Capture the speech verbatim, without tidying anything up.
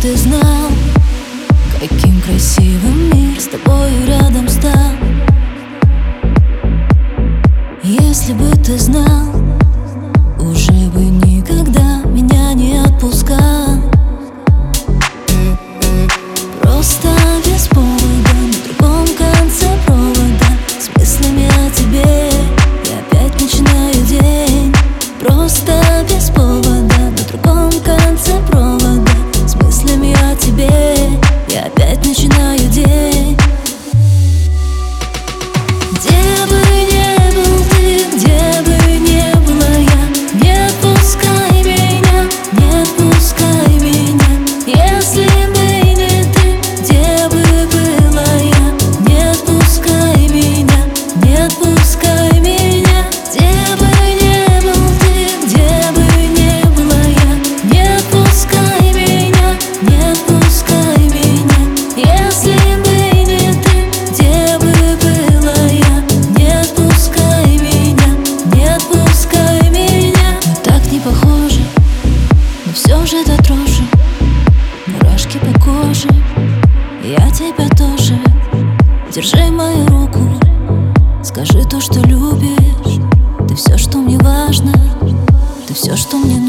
ты знал, каким красивым мир с тобою рядом стал. Если бы ты знал, уже бы никогда меня не отпускал. Просто без повода, на другом конце провода, с мыслями о тебе я опять начинаю день. Просто без повода, на другом конце провода, с мыслями о тебе я опять начинаю день. Где бы ни был ты, где бы ни была я, не отпускай меня, не отпускай меня. Если бы не ты, где бы была я, не отпускай меня, не отпускай меня. Где бы ни был ты, где бы ни была я, не отпускай меня, не отпускай меня. Если бы не ты, где бы была я, не отпускай меня, не отпускай меня. Мы так не похожи, но все же до дрожи, мурашки по коже, я тебя тоже. Держи мою руку, скажи то, что любишь. Ты все, что мне важно, ты все, что мне нужно.